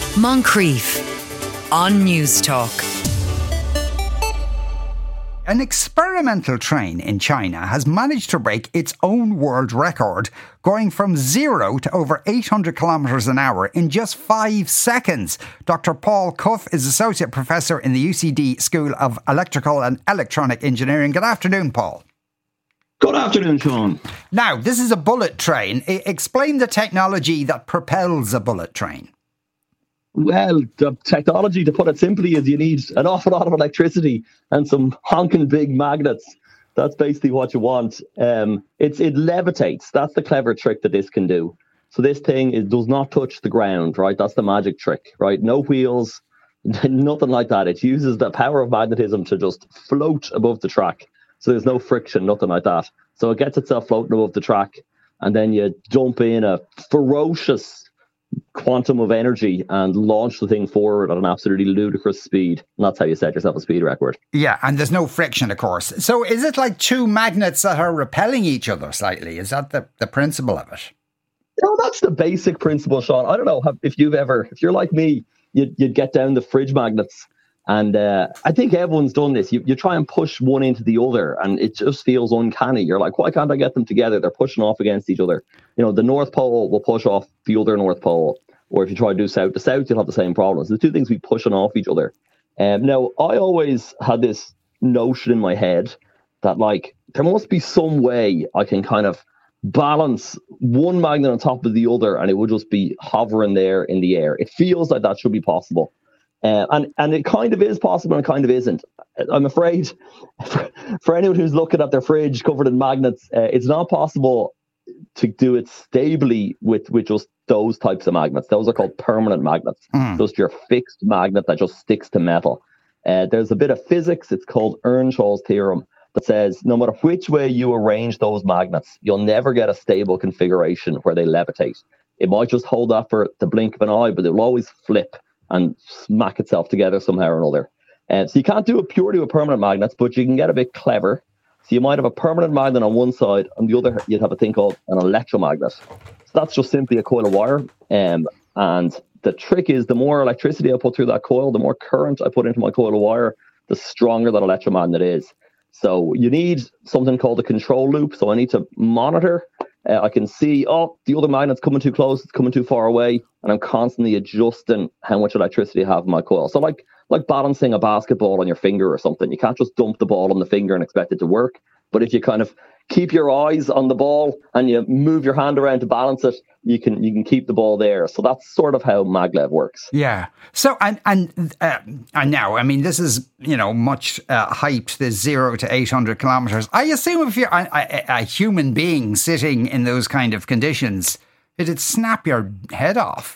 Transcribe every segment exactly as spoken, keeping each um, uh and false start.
Moncrief on News Talk. An experimental train in China has managed to break its own world record, going from zero to over eight hundred kilometres an hour in just five seconds. Doctor Paul Cuff is Associate Professor in the U C D School of Electrical and Electronic Engineering. Good afternoon, Paul. Good afternoon, Sean. Now, this is a bullet train. I- explain the technology that propels a bullet train. Well, the technology, to put it simply, is you need an awful lot of electricity and some honking big magnets. That's basically what you want. Um, it's it levitates. That's the clever trick that this can do. So this thing it does not touch the ground, right? That's the magic trick, right? No wheels, nothing like that. It uses the power of magnetism to just float above the track. So there's no friction, nothing like that. So it gets itself floating above the track, and then you dump in a ferocious quantum of energy and launch the thing forward at an absolutely ludicrous speed. And that's how you set yourself a speed record. Yeah, and there's no friction, of course. So is it like two magnets that are repelling each other slightly? Is that the, the principle of it? No, that's the basic principle, Sean. I don't know if you've ever, if you're like me, you'd, you'd get down the fridge magnets. And uh, I think everyone's done this. You, you try and push one into the other, and it just feels uncanny. You're like, why can't I get them together? They're pushing off against each other. You know, the North Pole will push off the other North Pole. Or if you try to do south to south, you'll have the same problems. The two things be pushing off each other. Um, now, I always had this notion in my head that, like, there must be some way I can kind of balance one magnet on top of the other, and it would just be hovering there in the air. It feels like that should be possible. Uh, and, and it kind of is possible and it kind of isn't. I'm afraid for, for anyone who's looking at their fridge covered in magnets, uh, it's not possible to do it stably with, with just those types of magnets. Those are called permanent magnets. Mm. Just your fixed magnet that just sticks to metal. Uh, there's a bit of physics, it's called Earnshaw's theorem, that says no matter which way you arrange those magnets, you'll never get a stable configuration where they levitate. It might just hold that for the blink of an eye, but it will always flip and smack itself together somehow or another. Uh, so you can't do it purely with permanent magnets, but you can get a bit clever. So you might have a permanent magnet on one side, on the other you'd have a thing called an electromagnet. So that's just simply a coil of wire. Um, and the trick is the more electricity I put through that coil, the more current I put into my coil of wire, the stronger that electromagnet is. So you need something called a control loop. So I need to monitor. Uh, I can see, oh, the other magnet's coming too close, it's coming too far away, and I'm constantly adjusting how much electricity I have in my coil. So like like balancing a basketball on your finger or something. You can't just dump the ball on the finger and expect it to work. But if you kind of keep your eyes on the ball and you move your hand around to balance it, you can you can keep the ball there. So that's sort of how maglev works. Yeah. So and and uh, and now, I mean, this is, you know, much uh, hyped. This zero to eight hundred kilometers. I assume if you're a, a, a human being sitting in those kind of conditions, it'd snap your head off.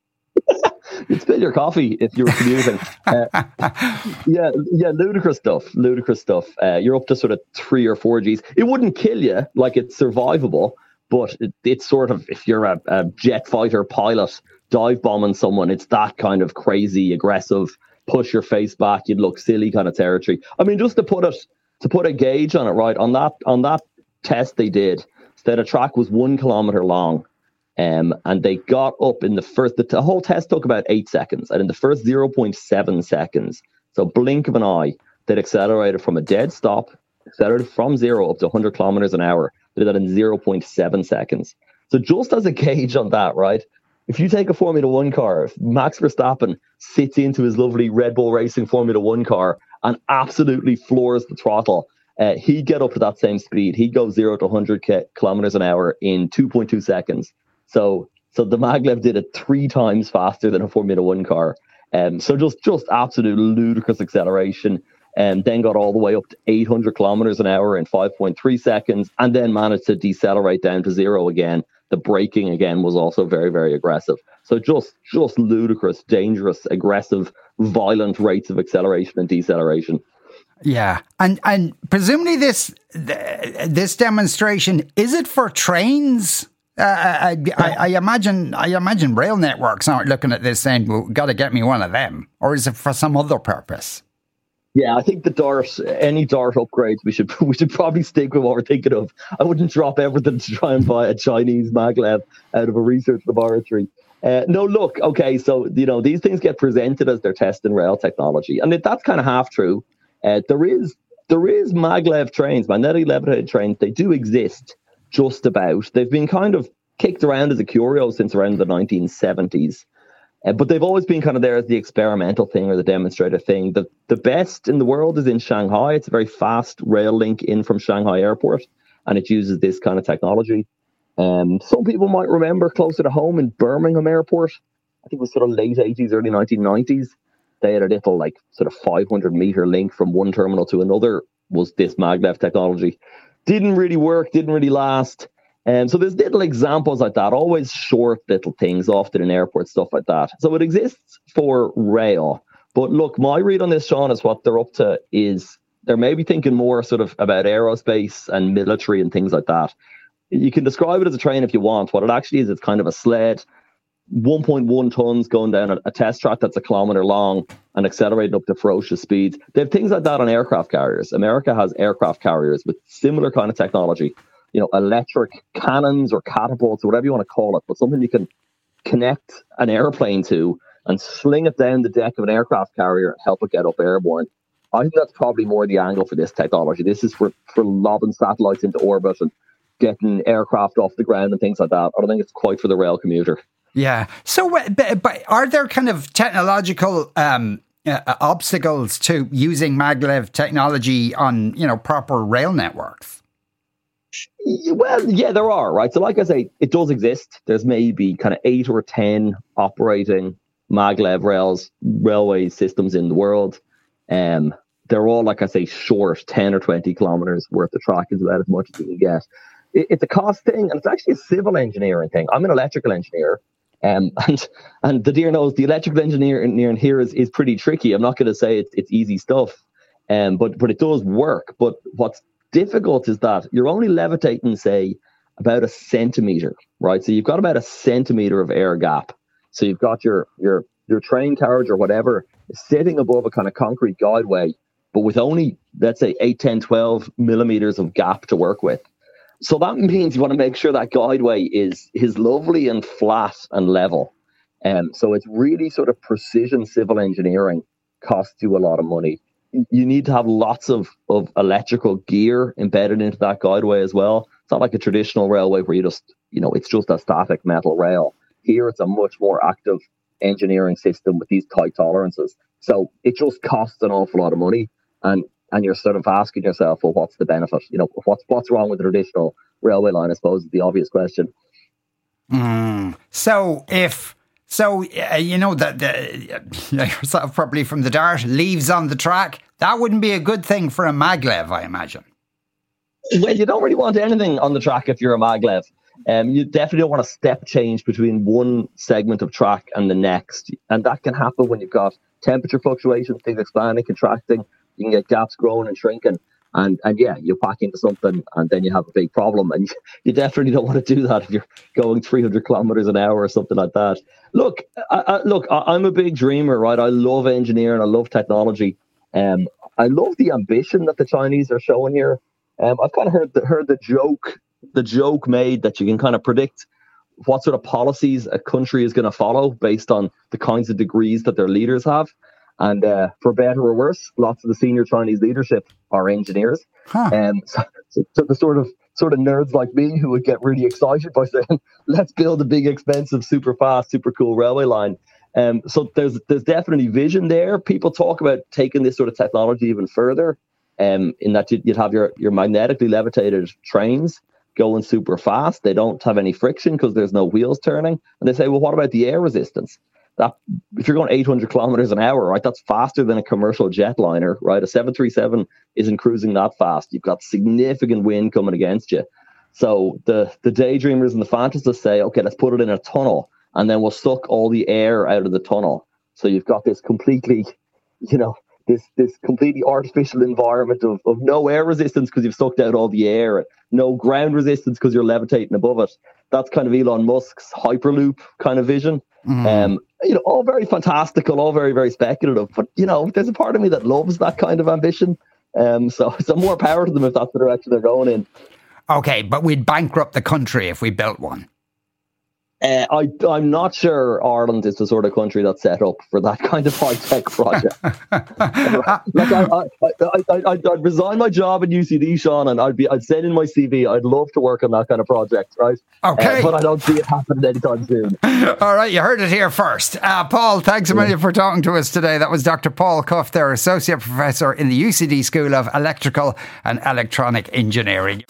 You'd spill your coffee if you were commuting. uh, yeah, yeah, ludicrous stuff. Ludicrous stuff. Uh, you're up to sort of three or four Gs. It wouldn't kill you, like it's survivable, but it, it's sort of, if you're a, a jet fighter pilot dive bombing someone, it's that kind of crazy, aggressive, push your face back, you'd look silly kind of territory. I mean, just to put it, to put a gauge on it, right? On that, on that test they did, the track was one kilometer long. Um, and they got up in the first, the, the whole test took about eight seconds. And in the first zero point seven seconds, so blink of an eye, they'd accelerated from a dead stop, accelerated from zero up to one hundred kilometers an hour. They did that in zero point seven seconds. So just as a gauge on that, right? If you take a Formula One car, if Max Verstappen sits into his lovely Red Bull Racing Formula One car and absolutely floors the throttle, uh, he'd get up to that same speed. He'd go zero to one hundred kilometers an hour in two point two seconds. So so the maglev did it three times faster than a Formula One car. Um, so just, just absolute ludicrous acceleration. And then got all the way up to eight hundred kilometers an hour in five point three seconds, and then managed to decelerate down to zero again. The braking again was also very, very aggressive. So just just ludicrous, dangerous, aggressive, violent rates of acceleration and deceleration. Yeah, and and presumably this this demonstration, is it for trains? Uh, I, I, I imagine I imagine rail networks aren't looking at this saying, well, got to get me one of them, or is it for some other purpose? Yeah, I think the Dart, any Dart upgrades, we should we should probably stick with what we're thinking of. I wouldn't drop everything to try and buy a Chinese maglev out of a research laboratory. Uh, no, look, okay, so, you know, these things get presented as they're testing rail technology, and it, that's kind of half true. Uh, there is there is maglev trains, magnetic levitated trains. They do exist, just about. They've been kind of kicked around as a curio since around the nineteen seventies, uh, but they've always been kind of there as the experimental thing or the demonstrator thing. The, the best in the world is in Shanghai. It's a very fast rail link in from Shanghai Airport, and it uses this kind of technology. Um, some people might remember closer to home in Birmingham Airport, I think it was sort of late eighties, early nineteen nineties. They had a little like sort of five hundred meter link from one terminal to another, was this maglev technology. Didn't really work, didn't really last. And um, so there's little examples like that, always short little things, often in airport, stuff like that. So it exists for rail. But look, my read on this, Sean, is what they're up to is they're maybe thinking more sort of about aerospace and military and things like that. You can describe it as a train if you want. What it actually is, it's kind of a sled, one point one tons going down a, a test track that's a kilometer long and accelerating up to ferocious speeds. They have things like that on aircraft carriers. America has aircraft carriers with similar kind of technology, you know, electric cannons or catapults or whatever you want to call it, but something you can connect an airplane to and sling it down the deck of an aircraft carrier and help it get up airborne. I think that's probably more the angle for this technology. This is for, for lobbing satellites into orbit and getting aircraft off the ground and things like that. I don't think it's quite for the rail commuter. Yeah. So, but, but are there kind of technological um, uh, obstacles to using maglev technology on, you know, proper rail networks? Well, yeah, there are, right? So like I say, it does exist. There's maybe kind of eight or ten operating maglev rails, railway systems in the world. Um, they're all, like I say, short, ten or twenty kilometers worth of track is about as much as you can get. It's a cost thing, and it's actually a civil engineering thing. I'm an electrical engineer, um, and and the dear knows the electrical engineering here is, is pretty tricky. I'm not going to say it's, it's easy stuff, um, but but it does work. But what's difficult is that you're only levitating, say, about a centimeter, right? So you've got about a centimeter of air gap. So you've got your your your train carriage or whatever sitting above a kind of concrete guideway, but with only, let's say, eight, ten, twelve millimeters of gap to work with. So that means you want to make sure that guideway is is lovely and flat and level. Um, so it's really sort of precision civil engineering, costs you a lot of money. You need to have lots of, of electrical gear embedded into that guideway as well. It's not like a traditional railway where you just, you know, it's just a static metal rail. Here it's a much more active engineering system with these tight tolerances. So it just costs an awful lot of money. And And you're sort of asking yourself, well, what's the benefit? You know, what's what's wrong with the traditional railway line, I suppose, is the obvious question. Mm. So if, so, uh, you know, that the, yourself probably from the dart, leaves on the track, that wouldn't be a good thing for a maglev, I imagine. Well, you don't really want anything on the track if you're a maglev. Um, you definitely don't want a step change between one segment of track and the next. And that can happen when you've got temperature fluctuations, things expanding, contracting. You can get gaps growing and shrinking. And, and yeah, you pack into something and then you have a big problem. And you definitely don't want to do that if you're going three hundred kilometers an hour or something like that. Look, I, I, look, I, I'm a big dreamer, right? I love engineering. I love technology. Um, I love the ambition that the Chinese are showing here. Um, I've kind of heard the, heard the joke, the joke made that you can kind of predict what sort of policies a country is going to follow based on the kinds of degrees that their leaders have. And uh, for better or worse, lots of the senior Chinese leadership are engineers. Huh. Um, so, so, so the sort of sort of nerds like me who would get really excited by saying, "Let's build a big, expensive, super fast, super cool railway line." Um, so there's there's definitely vision there. People talk about taking this sort of technology even further. Um, in that you'd, you'd have your your magnetically levitated trains going super fast. They don't have any friction because there's no wheels turning. And they say, well, what about the air resistance? That if you're going eight hundred kilometers an hour, right, that's faster than a commercial jetliner, right? A seven thirty-seven isn't cruising that fast. You've got significant wind coming against you. So the, the daydreamers and the fantasists say, okay, let's put it in a tunnel and then we'll suck all the air out of the tunnel. So you've got this completely, you know, this this completely artificial environment of, of no air resistance because you've sucked out all the air, and no ground resistance because you're levitating above it. That's kind of Elon Musk's Hyperloop kind of vision. Mm-hmm. Um, you know, all very fantastical, all very, very speculative. But, you know, there's a part of me that loves that kind of ambition. Um, so, so more power to them if that's the direction they're going in. Okay, but we'd bankrupt the country if we built one. Uh, I, I'm not sure Ireland is the sort of country that's set up for that kind of high-tech project. Like I, I, I, I, I'd resign my job at U C D, Sean, and I'd be, I'd send in my C V. I'd love to work on that kind of project, right? Okay. Uh, but I don't see it happening anytime soon. All right, you heard it here first. Uh, Paul, thanks a million for talking to us today. That was Doctor Paul Cuff, their Associate Professor in the U C D School of Electrical and Electronic Engineering.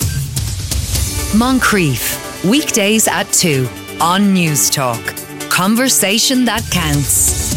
Moncrief, weekdays at two on News Talk. Conversation that counts.